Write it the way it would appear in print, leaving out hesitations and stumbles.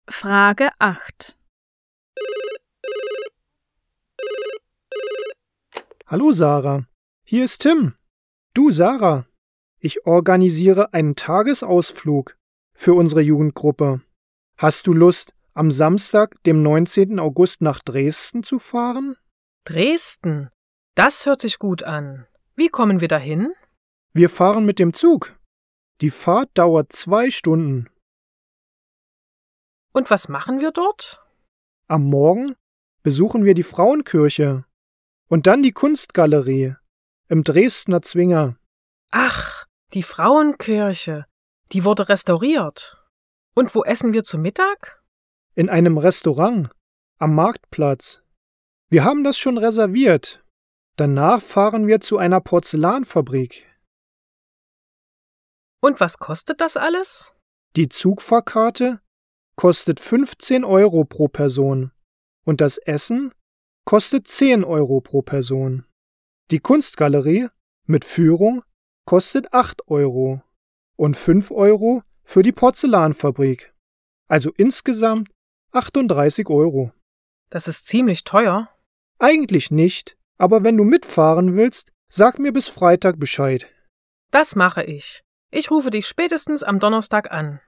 Frage 8. Hallo Sarah, hier ist Tim. Du Sarah, ich organisiere einen Tagesausflug für unsere Jugendgruppe. Hast du Lust, am Samstag, dem 19. August nach Dresden zu fahren? Dresden? Das hört sich gut an. Wie kommen wir dahin? Wir fahren mit dem Zug. Die Fahrt dauert 2 Stunden. Und was machen wir dort? Am Morgen besuchen wir die Frauenkirche und dann die Kunstgalerie im Dresdner Zwinger. Ach, die Frauenkirche. Die wurde restauriert. Und wo essen wir zu Mittag? In einem Restaurant am Marktplatz. Wir haben das schon reserviert. Danach fahren wir zu einer Porzellanfabrik. Und was kostet das alles? Die Zugfahrkarte kostet 15 Euro pro Person und das Essen kostet 10 Euro pro Person. Die Kunstgalerie mit Führung kostet 8 Euro und 5 Euro für die Porzellanfabrik. Also insgesamt 38 Euro. Das ist ziemlich teuer. Eigentlich nicht, aber wenn du mitfahren willst, sag mir bis Freitag Bescheid. Das mache ich. Ich rufe dich spätestens am Donnerstag an.